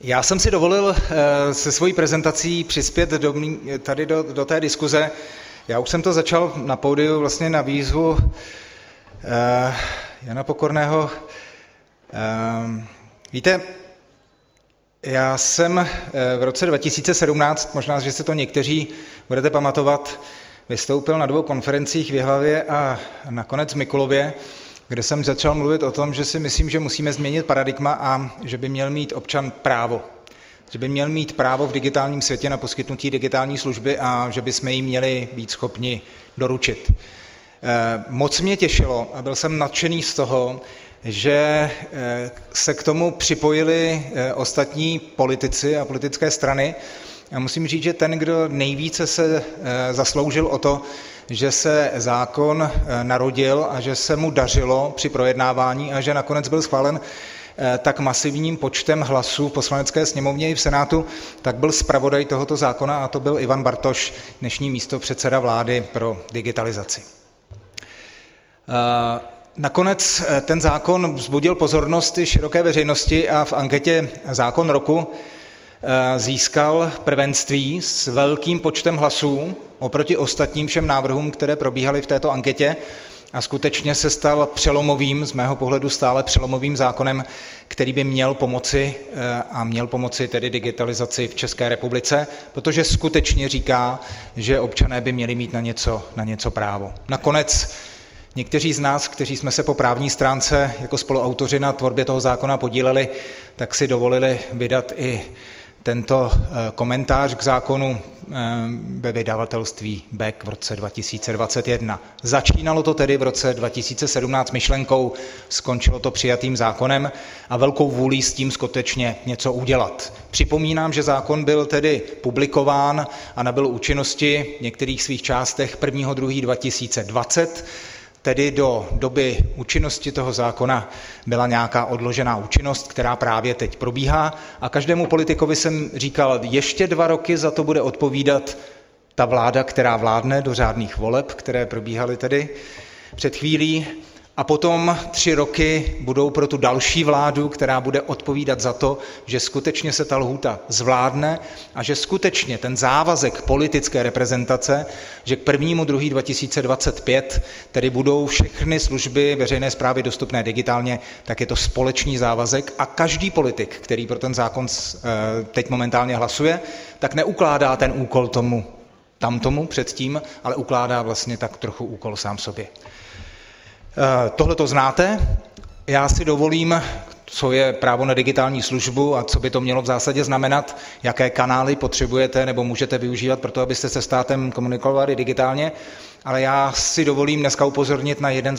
Já jsem si dovolil se svojí prezentací přispět tady do té diskuze. Já už jsem to začal na pódiu vlastně na výzvu Jana Pokorného. Víte, já jsem v roce 2017, možná, že si to někteří budete pamatovat, vystoupil na 2 konferencích v Jihlavě a nakonec v Mikulově, kde jsem začal mluvit o tom, že si myslím, že musíme změnit paradigma a že by měl mít občan právo. Že by měl mít právo v digitálním světě na poskytnutí digitální služby a že bychom jí měli být schopni doručit. Moc mě těšilo a byl jsem nadšený z toho, že se k tomu připojili ostatní politici a politické strany. A musím říct, že ten, kdo nejvíce se zasloužil o to, že se zákon narodil a že se mu dařilo při projednávání a že nakonec byl schválen tak masivním počtem hlasů v Poslanecké sněmovně i v Senátu, tak byl zpravodaj tohoto zákona a to byl Ivan Bartoš, dnešní místopředseda vlády pro digitalizaci. Nakonec ten zákon vzbudil pozornost i široké veřejnosti a v anketě Zákon roku získal prvenství s velkým počtem hlasů oproti ostatním všem návrhům, které probíhaly v této anketě a skutečně se stal přelomovým, z mého pohledu stále přelomovým zákonem, který by měl pomoci tedy digitalizaci v České republice, protože skutečně říká, že občané by měli mít na něco právo. Nakonec někteří z nás, kteří jsme se po právní stránce jako spoluautoři na tvorbě toho zákona podíleli, tak si dovolili vydat i tento komentář k zákonu ve vydavatelství Beck v roce 2021. Začínalo to tedy v roce 2017 myšlenkou, skončilo to přijatým zákonem a velkou vůlí s tím skutečně něco udělat. Připomínám, že zákon byl tedy publikován a nabyl účinnosti v některých svých částech 1.2.2020, tedy do doby účinnosti toho zákona byla nějaká odložená účinnost, která právě teď probíhá a každému politikovi jsem říkal, ještě 2 roky za to bude odpovídat ta vláda, která vládne do řádných voleb, které probíhaly tedy před chvílí a potom 3 roky budou pro tu další vládu, která bude odpovídat za to, že skutečně se ta lhůta zvládne a že skutečně ten závazek politické reprezentace, že k 1.2.2025 tedy budou všechny služby veřejné správy dostupné digitálně, tak je to společný závazek a každý politik, který pro ten zákon teď momentálně hlasuje, tak neukládá ten úkol tamtomu předtím, ale ukládá vlastně tak trochu úkol sám sobě. Tohle to znáte, já si dovolím, co je právo na digitální službu a co by to mělo v zásadě znamenat, jaké kanály potřebujete nebo můžete využívat pro to, abyste se státem komunikovali digitálně, ale já si dovolím dneska upozornit na jeden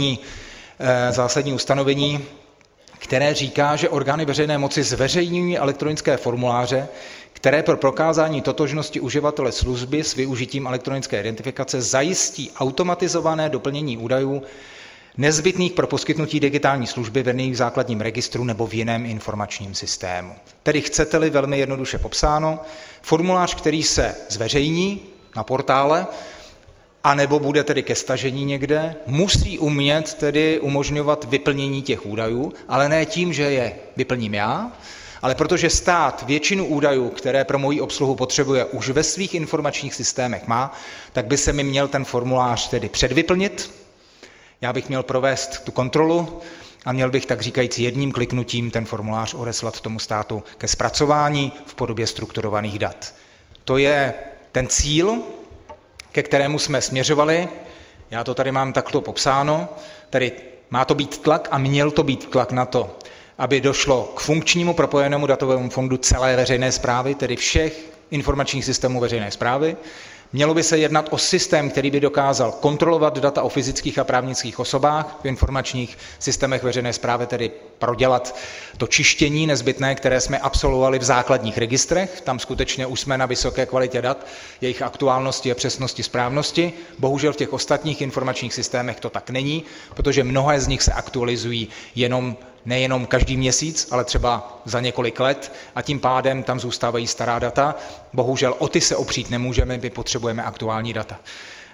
zásadní ustanovení, které říká, že orgány veřejné moci zveřejňují elektronické formuláře, které pro prokázání totožnosti uživatele služby s využitím elektronické identifikace zajistí automatizované doplnění údajů nezbytných pro poskytnutí digitální služby vedených v základním registru nebo v jiném informačním systému. Tedy chcete-li velmi jednoduše popsáno, formulář, který se zveřejní na portále, anebo bude tedy ke stažení někde, musí umět tedy umožňovat vyplnění těch údajů, ale ne tím, že je vyplním já, ale protože stát většinu údajů, které pro moji obsluhu potřebuje, už ve svých informačních systémech má, tak by se mi měl ten formulář tedy předvyplnit, já bych měl provést tu kontrolu a měl bych tak říkajíc jedním kliknutím ten formulář odeslat tomu státu ke zpracování v podobě strukturovaných dat. To je ten cíl, ke kterému jsme směřovali, já to tady mám takto popsáno, tedy má to být tlak a měl to být tlak na to, aby došlo k funkčnímu propojenému datovému fondu celé veřejné správy, tedy všech informačních systémů veřejné správy. Mělo by se jednat o systém, který by dokázal kontrolovat data o fyzických a právnických osobách v informačních systémech veřejné správy, tedy prodělat to čištění nezbytné, které jsme absolvovali v základních registrech. Tam skutečně už jsme na vysoké kvalitě dat, jejich aktuálnosti a přesnosti, správnosti. Bohužel v těch ostatních informačních systémech to tak není, protože mnohé z nich se aktualizují nejenom každý měsíc, ale třeba za několik let a tím pádem tam zůstávají stará data. Bohužel o ty se opřít nemůžeme, my potřebujeme aktuální data.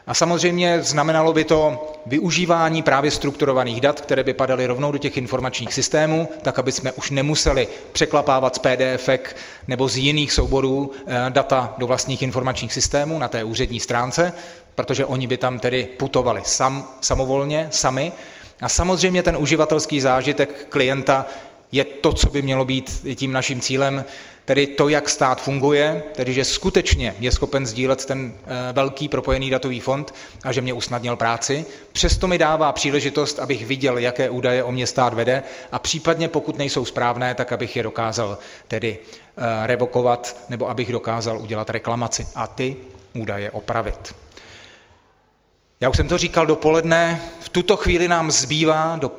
A samozřejmě znamenalo by to využívání právě strukturovaných dat, které by padaly rovnou do těch informačních systémů, tak aby jsme už nemuseli překlapávat z PDFek nebo z jiných souborů data do vlastních informačních systémů na té úřední stránce, protože oni by tam tedy putovali samovolně, sami. A samozřejmě ten uživatelský zážitek klienta je to, co by mělo být tím naším cílem, tedy to, jak stát funguje, tedy že skutečně je schopen sdílet ten velký propojený datový fond a že mě usnadnil práci. Přesto mi dává příležitost, abych viděl, jaké údaje o mě stát vede a případně, pokud nejsou správné, tak abych je dokázal tedy revokovat nebo abych dokázal udělat reklamaci a ty údaje opravit. Já už jsem to říkal dopoledne, v tuto chvíli nám zbývá do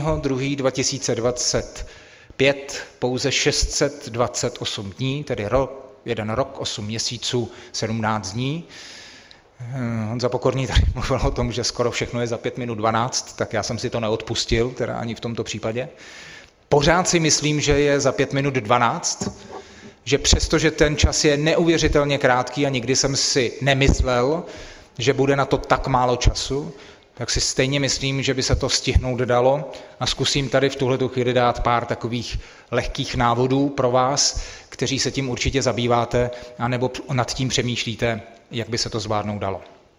1.2.2025 pouze 628 dní, tedy jeden rok, 8 měsíců, 17 dní. Honza Pokorný tady mluvil o tom, že skoro všechno je za 5 minut 12, tak já jsem si to neodpustil, teda ani v tomto případě. Pořád si myslím, že je za 5 minut 12, že přestože ten čas je neuvěřitelně krátký a nikdy jsem si nemyslel, že bude na to tak málo času, tak si stejně myslím, že by se to stihnout dalo a zkusím tady v tuhletu chvíli dát pár takových lehkých návodů pro vás, kteří se tím určitě zabýváte anebo nad tím přemýšlíte, jak by se to zvládnout dalo.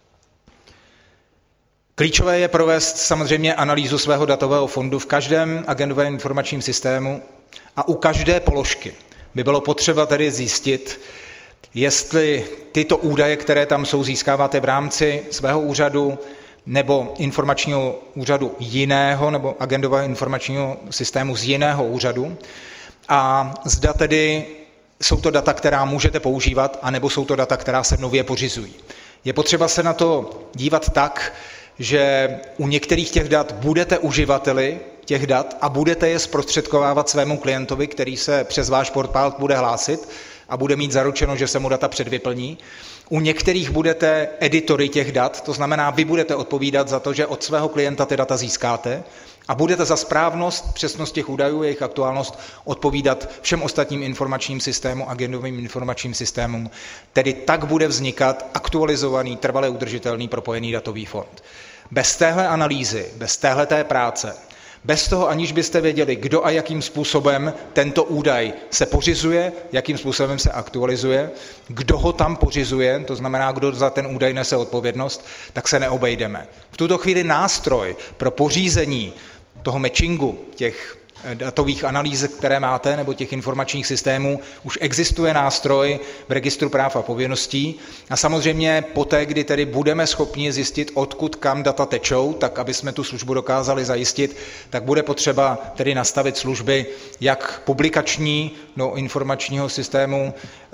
Klíčové je provést samozřejmě analýzu svého datového fondu v každém agendovém informačním systému a u každé položky by bylo potřeba tedy zjistit, jestli tyto údaje, které tam jsou, získáváte v rámci svého úřadu nebo informačního úřadu jiného nebo agendového informačního systému z jiného úřadu a zda tedy jsou to data, která můžete používat, anebo jsou to data, která se nově pořizují. Je potřeba se na to dívat tak, že u některých těch dat budete uživateli těch dat a budete je zprostředkovávat svému klientovi, který se přes váš portál bude hlásit a bude mít zaručeno, že se mu data předvyplní. U některých budete editory těch dat, to znamená, vy budete odpovídat za to, že od svého klienta ty data získáte a budete za správnost, přesnost těch údajů, jejich aktuálnost odpovídat všem ostatním informačním systémům, agendovým informačním systémům. Tedy tak bude vznikat aktualizovaný, trvale udržitelný propojený datový fond. Bez téhle analýzy, bez téhleté práce, bez toho, aniž byste věděli, kdo a jakým způsobem tento údaj se pořizuje, jakým způsobem se aktualizuje, kdo ho tam pořizuje, to znamená, kdo za ten údaj nese odpovědnost, tak se neobejdeme. V tuto chvíli nástroj pro pořízení toho matchingu, těch datových analýz, které máte, nebo těch informačních systémů, už existuje nástroj v registru práv a povinností a samozřejmě poté, kdy tedy budeme schopni zjistit, odkud kam data tečou, tak aby jsme tu službu dokázali zajistit, tak bude potřeba tedy nastavit služby jak publikační do informačního systému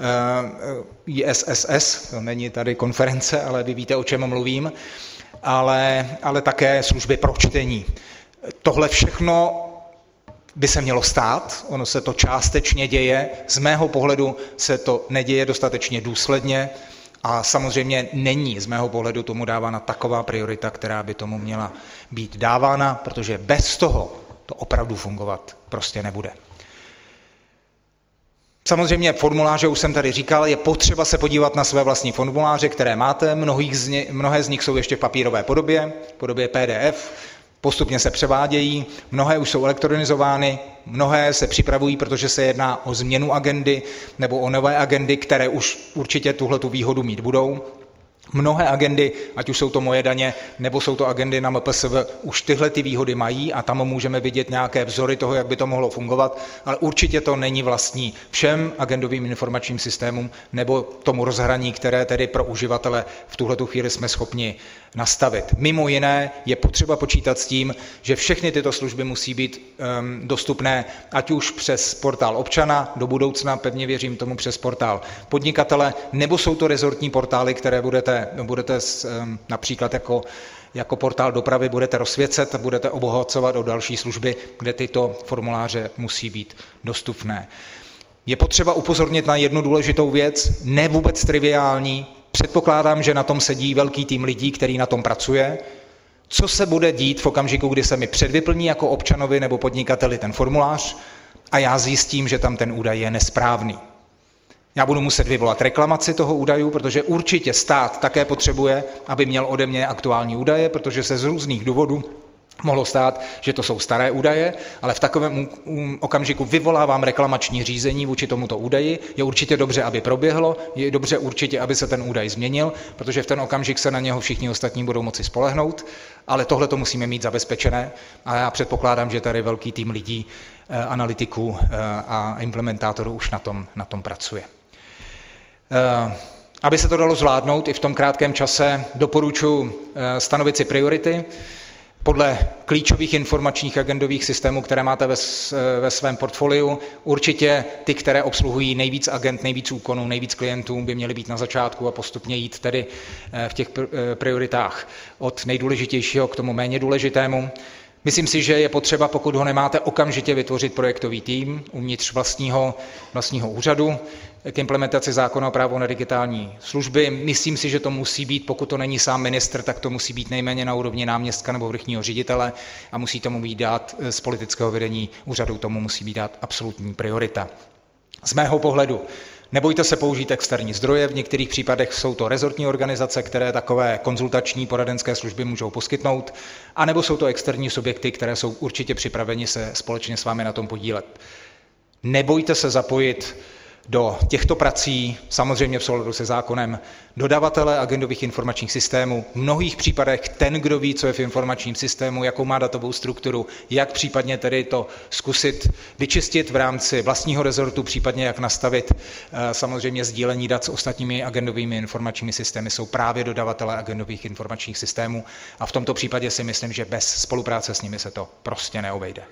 ISSS, to není tady konference, ale vy víte, o čem mluvím, ale také služby pro čtení. Tohle všechno by se mělo stát, ono se to částečně děje, z mého pohledu se to neděje dostatečně důsledně a samozřejmě není z mého pohledu tomu dávána taková priorita, která by tomu měla být dávána, protože bez toho to opravdu fungovat prostě nebude. Samozřejmě formuláře, už jsem tady říkal, je potřeba se podívat na své vlastní formuláře, které máte, mnohé z nich jsou ještě v papírové podobě PDF, postupně se převádějí, mnohé už jsou elektronizovány, mnohé se připravují, protože se jedná o změnu agendy nebo o nové agendy, které už určitě tuhletu výhodu mít budou. Mnohé agendy, ať už jsou to moje daně, nebo jsou to agendy na MPSV, už tyhle ty výhody mají a tam můžeme vidět nějaké vzory toho, jak by to mohlo fungovat, ale určitě to není vlastní všem agendovým informačním systémům nebo tomu rozhraní, které tedy pro uživatele v tuhletu chvíli jsme schopni nastavit. Mimo jiné je potřeba počítat s tím, že všechny tyto služby musí být dostupné, ať už přes portál občana, do budoucna pevně věřím tomu přes portál podnikatele, nebo jsou to rezortní portály, které budete například jako portál dopravy budete rozsvěcet a budete obohacovat o další služby, kde tyto formuláře musí být dostupné. Je potřeba upozornit na jednu důležitou věc, ne vůbec triviální. Předpokládám, že na tom sedí velký tým lidí, který na tom pracuje. Co se bude dít v okamžiku, kdy se mi předvyplní jako občanovi nebo podnikateli ten formulář a já zjistím, že tam ten údaj je nesprávný. Já budu muset vyvolat reklamaci toho údaju, protože určitě stát také potřebuje, aby měl ode mě aktuální údaje, protože se z různých důvodů mohlo stát, že to jsou staré údaje, ale v takovém okamžiku vyvolávám reklamační řízení vůči tomuto údaji. Je určitě dobře, aby proběhlo, je dobře určitě, aby se ten údaj změnil, protože v ten okamžik se na něho všichni ostatní budou moci spolehnout, ale tohle to musíme mít zabezpečené a já předpokládám, že tady velký tým lidí, analytiků a implementátorů už na tom pracuje. Aby se to dalo zvládnout i v tom krátkém čase, doporučuji stanovit si priority podle klíčových informačních agendových systémů, které máte ve svém portfoliu. Určitě ty, které obsluhují nejvíc agent, nejvíc úkonů, nejvíc klientů, by měly být na začátku a postupně jít tedy v těch prioritách od nejdůležitějšího k tomu méně důležitému. Myslím si, že je potřeba, pokud ho nemáte, okamžitě vytvořit projektový tým uvnitř vlastního úřadu k implementaci zákona o právu na digitální služby. Myslím si, že to musí být, pokud to není sám ministr, tak to musí být nejméně na úrovni náměstka nebo vrchního ředitele a musí tomu být dát z politického vedení úřadu, tomu musí být dát absolutní priorita. Z mého pohledu nebojte se použít externí zdroje, v některých případech jsou to rezortní organizace, které takové konzultační poradenské služby můžou poskytnout, anebo jsou to externí subjekty, které jsou určitě připraveni se společně s vámi na tom podílet. Nebojte se zapojit do těchto prací, samozřejmě v souladu se zákonem, dodavatele agendových informačních systémů. V mnohých případech ten, kdo ví, co je v informačním systému, jakou má datovou strukturu, jak případně tedy to zkusit vyčistit v rámci vlastního rezortu, případně jak nastavit samozřejmě sdílení dat s ostatními agendovými informačními systémy, jsou právě dodavatelé agendových informačních systémů a v tomto případě si myslím, že bez spolupráce s nimi se to prostě neobejde.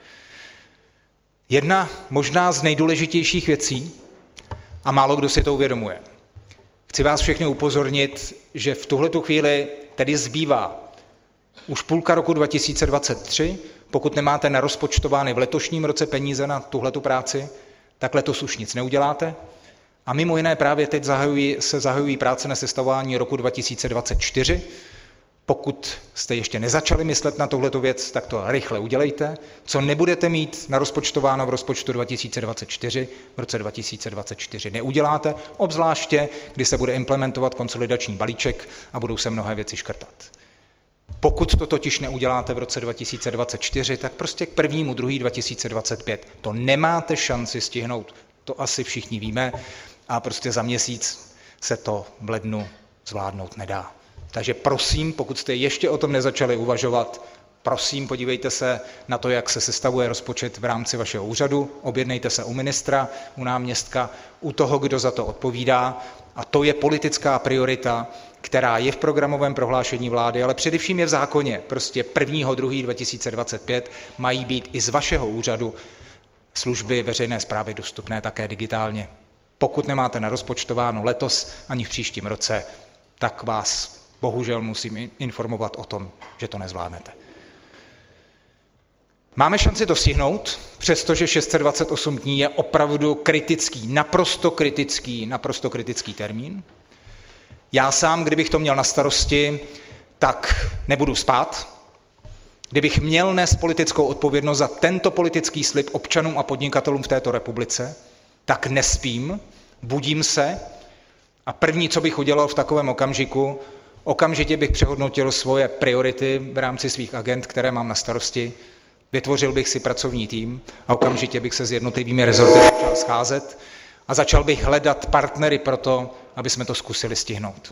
Jedna možná z nejdůležitějších věcí, a málo kdo si to uvědomuje. Chci vás všechny upozornit, že v tuhletu chvíli tedy zbývá už půlka roku 2023, pokud nemáte narozpočtovány v letošním roce peníze na tuhletu práci, tak letos už nic neuděláte. A mimo jiné právě teď se zahajují práce na sestavování roku 2024. Pokud jste ještě nezačali myslet na tuhletu věc, tak to rychle udělejte. Co nebudete mít narozpočtováno v rozpočtu 2024, v roce 2024 neuděláte, obzvláště, kdy se bude implementovat konsolidační balíček a budou se mnohé věci škrtat. Pokud to totiž neuděláte v roce 2024, tak prostě k 1.2. 2025 to nemáte šanci stihnout. To asi všichni víme a prostě za měsíc se to v lednu zvládnout nedá. Takže prosím, pokud jste ještě o tom nezačali uvažovat, prosím, podívejte se na to, jak se sestavuje rozpočet v rámci vašeho úřadu, objednejte se u ministra, u náměstka, u toho, kdo za to odpovídá. A to je politická priorita, která je v programovém prohlášení vlády, ale především je v zákoně. Prostě 1.2. 2025 mají být i z vašeho úřadu služby veřejné správy dostupné také digitálně. Pokud nemáte narozpočtováno letos ani v příštím roce, tak vás bohužel musím informovat o tom, že to nezvládnete. Máme šanci to stihnout, přestože 628 dní je opravdu kritický, naprosto kritický termín. Já sám, kdybych to měl na starosti, tak nebudu spát. Kdybych měl nést politickou odpovědnost za tento politický slib občanům a podnikatelům v této republice, tak nespím, budím se a první, co bych udělal v takovém okamžiku, okamžitě bych přehodnotil svoje priority v rámci svých agend, které mám na starosti, vytvořil bych si pracovní tým a okamžitě bych se s jednotlivými rezorty začal scházet a začal bych hledat partnery pro to, aby jsme to zkusili stihnout.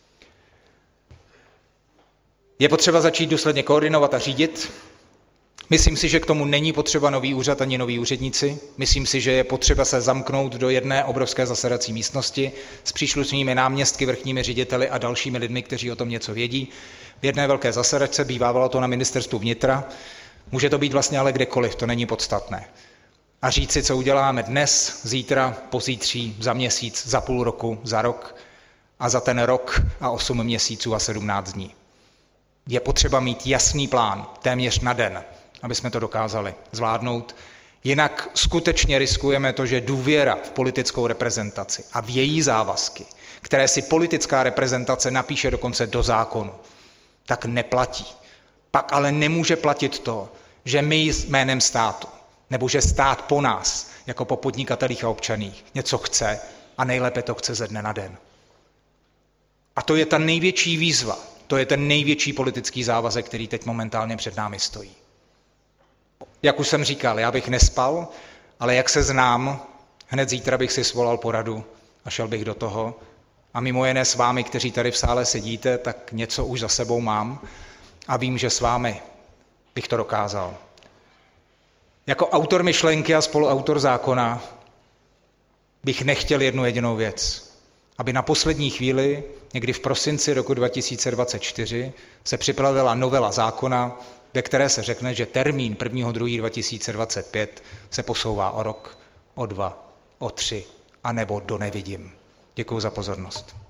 Je potřeba začít důsledně koordinovat a řídit. Myslím si, že k tomu není potřeba nový úřad ani noví úředníci. Myslím si, že je potřeba se zamknout do jedné obrovské zasedací místnosti s příslušnými náměstky, vrchními řediteli a dalšími lidmi, kteří o tom něco vědí. V jedné velké zasedačce, bývávalo to na ministerstvu vnitra, může to být vlastně ale kdekoliv, to není podstatné. A říct si, co uděláme dnes, zítra, pozítří, za měsíc, za půl roku, za rok a za ten rok a 8 měsíců a 17 dní. Je potřeba mít jasný plán, téměř na den, aby jsme to dokázali zvládnout. Jinak skutečně riskujeme to, že důvěra v politickou reprezentaci a v její závazky, které si politická reprezentace napíše dokonce do zákonu, tak neplatí. Pak ale nemůže platit to, že my jménem státu, nebo že stát po nás, jako po podnikatelích a občaných, něco chce a nejlépe to chce ze dne na den. A to je ta největší výzva, to je ten největší politický závazek, který teď momentálně před námi stojí. Jak už jsem říkal, já bych nespal, ale jak se znám, hned zítra bych si svolal poradu a šel bych do toho. A mimo jiné s vámi, kteří tady v sále sedíte, tak něco už za sebou mám a vím, že s vámi bych to dokázal. Jako autor myšlenky a spoluautor zákona bych nechtěl jednu jedinou věc. Aby na poslední chvíli, někdy v prosinci roku 2024, se připravila novela zákona, ve které se řekne, že termín 1.2.2025 se posouvá o rok, o 2, o 3, anebo do nevidím. Děkuji za pozornost.